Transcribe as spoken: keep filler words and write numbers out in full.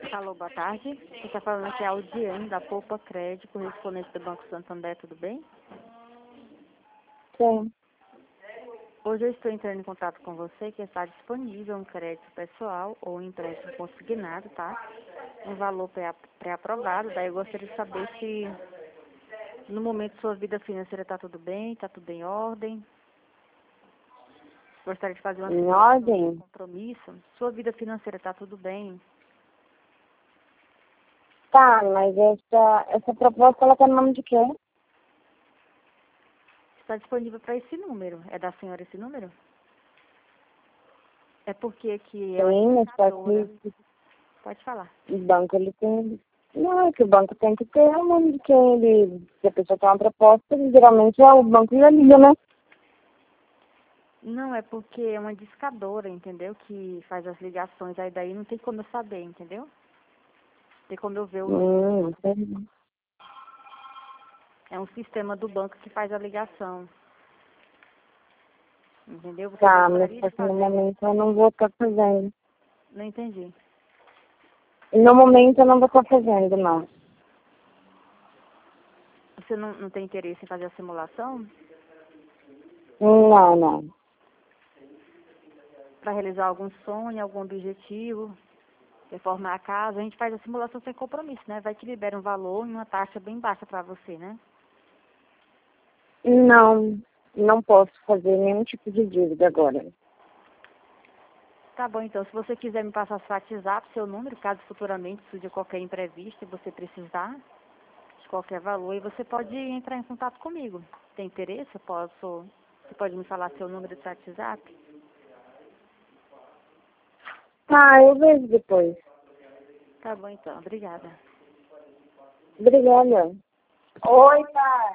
Alô, boa tarde. Você está falando aqui é a Audiane, da Poupa Crédito, correspondente do Banco Santander, tudo bem? Sim. Hoje eu estou entrando em contato com você que está disponível um crédito pessoal ou um empréstimo consignado, tá? Um valor pré- pré-aprovado. Daí eu gostaria de saber se no momento sua vida financeira está tudo bem, está tudo em ordem. Gostaria de fazer uma Em simulação ordem? de compromisso. Sua vida financeira está tudo bem? Tá, mas essa, essa proposta, ela tá no nome de quê? Está disponível para esse número. É da senhora esse número? É porque aqui é uma Sim, mas só indicadora. que Pode falar. o banco, ele tem... Não, é que o banco tem que ter o nome de quem ele... Se a pessoa tem uma proposta, geralmente é o banco que já liga, né? Não, é porque é uma discadora, entendeu? Que faz as ligações. Aí daí não tem como eu saber, entendeu? Tem como eu ver o número. Hum, entendi. É um sistema do banco que faz a ligação. Entendeu? Você Tá, mas gostaria só de que no fazer? momento eu não vou estar fazendo. Não entendi. No momento eu não vou estar fazendo, não. Você não, não tem interesse em fazer a simulação? Não, não. Para realizar algum sonho, algum objetivo? Reformar a casa? A gente faz a simulação sem compromisso, né? Vai te liberar um valor e uma taxa bem baixa para você, né? Não, não posso fazer nenhum tipo de dívida agora. Tá bom, então. Se você quiser me passar seu WhatsApp, seu número, caso futuramente surja qualquer imprevisto e você precisar de qualquer valor, e você pode entrar em contato comigo. Tem interesse? Eu posso... Você pode me falar seu número de WhatsApp? Tá, eu vejo depois. Tá bom, então. Obrigada. Obrigada. Oi, pai.